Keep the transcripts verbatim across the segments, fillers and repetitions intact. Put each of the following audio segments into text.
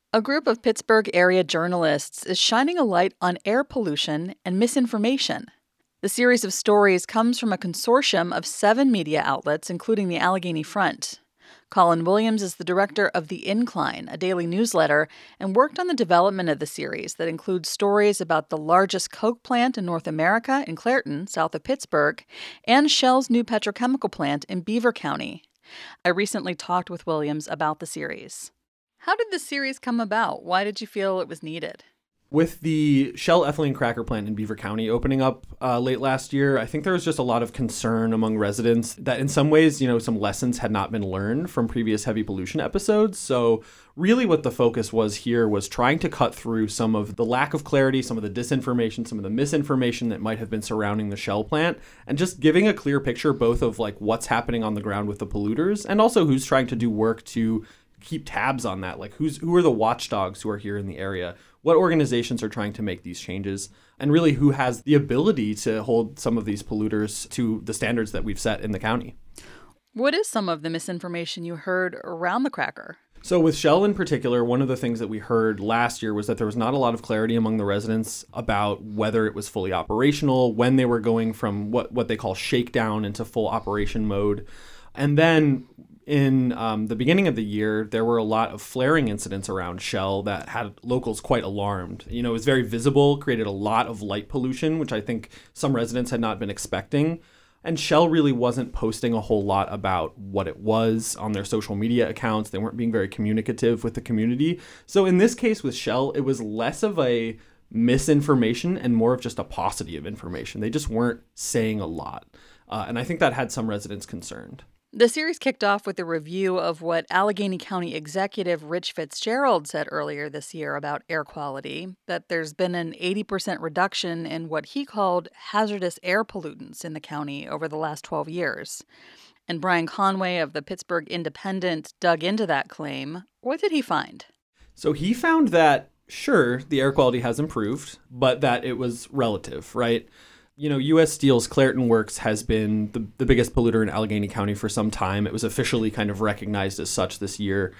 A group of Pittsburgh area journalists is shining a light on air pollution and misinformation. The series of stories comes from a consortium of seven media outlets, including the Allegheny Front. Colin Williams is the director of The Incline, a daily newsletter, and worked on the development of the series that includes stories about the largest Coke plant in North America in Clairton, south of Pittsburgh, and Shell's new petrochemical plant in Beaver County. I recently talked with Williams about the series. How did the series come about? Why did you feel it was needed? With the Shell ethylene cracker plant in Beaver County opening up uh, late last year, I think there was just a lot of concern among residents that in some ways, you know, some lessons had not been learned from previous heavy pollution episodes. So really what the focus was here was trying to cut through some of the lack of clarity, some of the disinformation, some of the misinformation that might have been surrounding the Shell plant, and just giving a clear picture both of like what's happening on the ground with the polluters and also who's trying to do work to keep tabs on that. Like who's who are the watchdogs who are here in the area? What organizations are trying to make these changes? And really who has the ability to hold some of these polluters to the standards that we've set in the county? What is some of the misinformation you heard around the cracker? So with Shell in particular, one of the things that we heard last year was that there was not a lot of clarity among the residents about whether it was fully operational, when they were going from what, what they call shakedown into full operation mode. And then in um, the beginning of the year, there were a lot of flaring incidents around Shell that had locals quite alarmed. You know, it was very visible, created a lot of light pollution, which I think some residents had not been expecting. And Shell really wasn't posting a whole lot about what it was on their social media accounts. They weren't being very communicative with the community. So in this case with Shell, it was less of a misinformation and more of just a paucity of information. They just weren't saying a lot. Uh, and I think that had some residents concerned. The series kicked off with a review of what Allegheny County Executive Rich Fitzgerald said earlier this year about air quality, that there's been an eighty percent reduction in what he called hazardous air pollutants in the county over the last twelve years. And Brian Conway of the Pittsburgh Independent dug into that claim. What did he find? So he found that, sure, the air quality has improved, but that it was relative, right? You know, U S Steel's Clairton Works has been the, the biggest polluter in Allegheny County for some time. It was officially kind of recognized as such this year.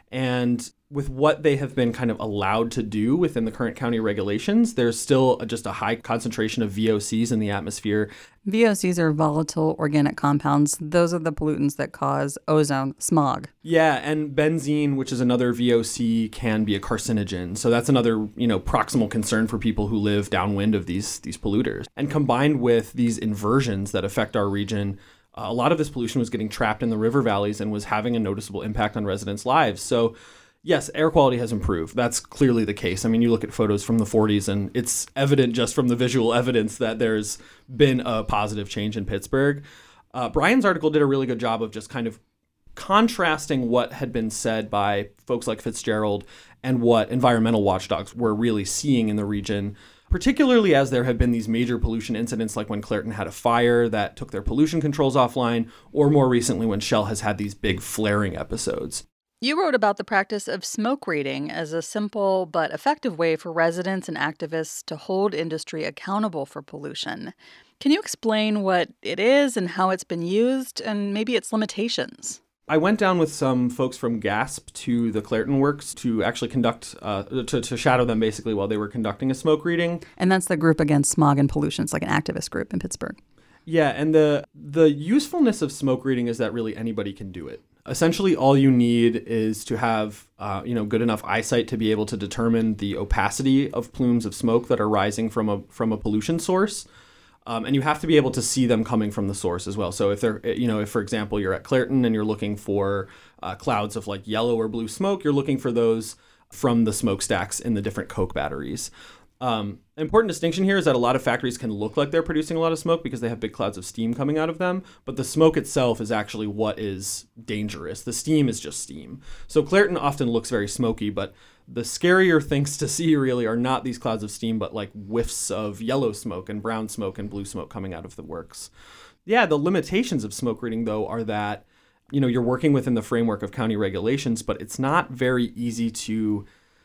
And with what they have been kind of allowed to do within the current county regulations, there's still a, just a high concentration of V O Cs in the atmosphere. V O Cs are volatile organic compounds. Those are the pollutants that cause ozone smog. Yeah, and benzene, which is another V O C, can be a carcinogen. So that's another, you know, proximal concern for people who live downwind of these, these polluters. And combined with these inversions that affect our region, uh, a lot of this pollution was getting trapped in the river valleys and was having a noticeable impact on residents' lives. So yes, air quality has improved. That's clearly the case. I mean, you look at photos from the forties and it's evident just from the visual evidence that there's been a positive change in Pittsburgh. Uh, Brian's article did a really good job of just kind of contrasting what had been said by folks like Fitzgerald and what environmental watchdogs were really seeing in the region, particularly as there have been these major pollution incidents like when Clairton had a fire that took their pollution controls offline, or more recently when Shell has had these big flaring episodes. You wrote about the practice of smoke reading as a simple but effective way for residents and activists to hold industry accountable for pollution. Can you explain what it is and how it's been used and maybe its limitations? I went down with some folks from GASP to the Clairton Works to actually conduct, uh, to, to shadow them basically while they were conducting a smoke reading. And that's the group against smog and pollution. It's like an activist group in Pittsburgh. Yeah, and the the usefulness of smoke reading is that really anybody can do it. Essentially, all you need is to have, uh, you know, good enough eyesight to be able to determine the opacity of plumes of smoke that are rising from a from a pollution source, um, and you have to be able to see them coming from the source as well. So if they're, you know, if for example you're at Clairton and you're looking for uh, clouds of like yellow or blue smoke, you're looking for those from the smokestacks in the different Coke batteries. Um, important distinction here is that a lot of factories can look like they're producing a lot of smoke because they have big clouds of steam coming out of them, but the smoke itself is actually what is dangerous. The steam is just steam. So Clairton often looks very smoky, but the scarier things to see really are not these clouds of steam, but like whiffs of yellow smoke and brown smoke and blue smoke coming out of the works. Yeah, the limitations of smoke reading, though, are that, you know, you're working within the framework of county regulations, but it's not very easy to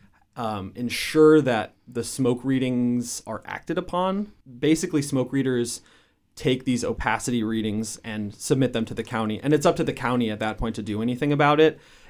Um, ensure that the smoke readings are acted upon. Basically, smoke readers take these opacity readings and submit them to the county, and it's up to the county at that point to do anything about it.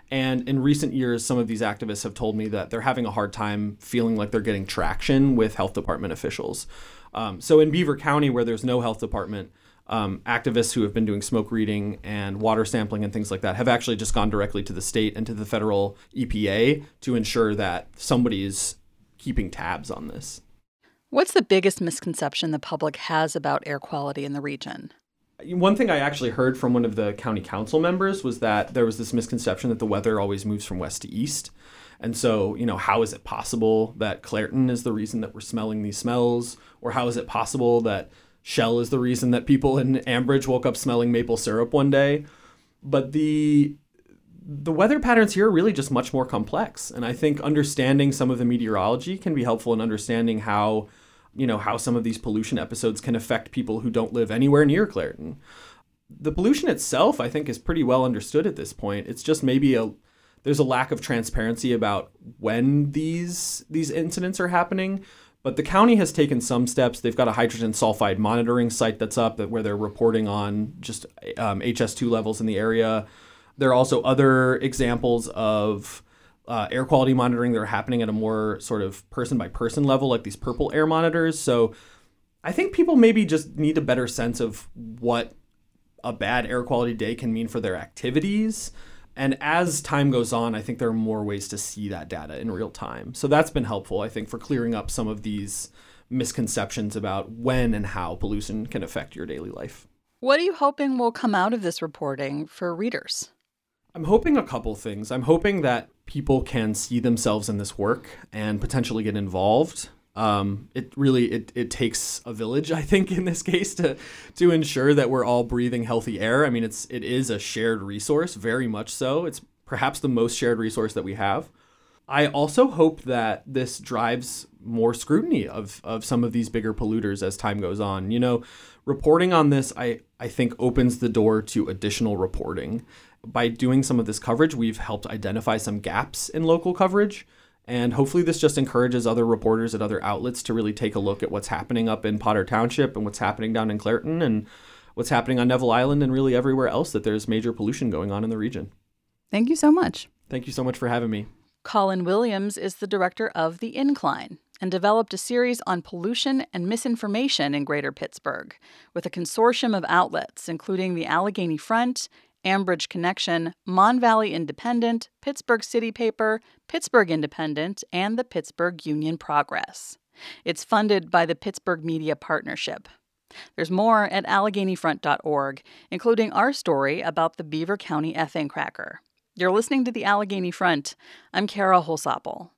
And in recent years, some of these activists have told me that they're having a hard time feeling like they're getting traction with health department officials. Um, so in Beaver County, where there's no health department, um, activists who have been doing smoke reading and water sampling and things like that have actually just gone directly to the state and to the federal E P A to ensure that somebody is keeping tabs on this. What's the biggest misconception the public has about air quality in the region? One thing I actually heard from one of the county council members was that there was this misconception that the weather always moves from west to east. And so, you know, how is it possible that Clairton is the reason that we're smelling these smells? Or how is it possible that Shell is the reason that people in Ambridge woke up smelling maple syrup one day? But the the weather patterns here are really just much more complex. And I think understanding some of the meteorology can be helpful in understanding how, you know, how some of these pollution episodes can affect people who don't live anywhere near Clairton. The pollution itself, I think, is pretty well understood at this point. It's just maybe a there's a lack of transparency about when these these incidents are happening. But the county has taken some steps. They've got a hydrogen sulfide monitoring site that's up that where they're reporting on just um, H S two levels in the area. There are also other examples of uh, air quality monitoring that are happening at a more sort of person-by-person level, like these purple air monitors. So I think people maybe just need a better sense of what a bad air quality day can mean for their activities. And as time goes on, I think there are more ways to see that data in real time. So that's been helpful, I think, for clearing up some of these misconceptions about when and how pollution can affect your daily life. What are you hoping will come out of this reporting for readers? I'm hoping a couple things. I'm hoping that people can see themselves in this work and potentially get involved. Um, it really, it, it takes a village, I think, in this case to to ensure that we're all breathing healthy air. I mean, it's it is a shared resource, very much so. It's perhaps the most shared resource that we have. I also hope that this drives more scrutiny of, of some of these bigger polluters as time goes on. You know, reporting on this, I, I think, opens the door to additional reporting. By doing some of this coverage, we've helped identify some gaps in local coverage. And hopefully this just encourages other reporters at other outlets to really take a look at what's happening up in Potter Township and what's happening down in Clairton and what's happening on Neville Island and really everywhere else that there's major pollution going on in the region. Thank you so much. Thank you so much for having me. Colin Williams is the director of The Incline and developed a series on pollution and misinformation in Greater Pittsburgh with a consortium of outlets, including the Allegheny Front, Ambridge Connection, Mon Valley Independent, Pittsburgh City Paper, Pittsburgh Independent, and the Pittsburgh Union Progress. It's funded by the Pittsburgh Media Partnership. There's more at Allegheny Front dot org, including our story about the Beaver County ethane cracker. You're listening to the Allegheny Front. I'm Kara Holsapple.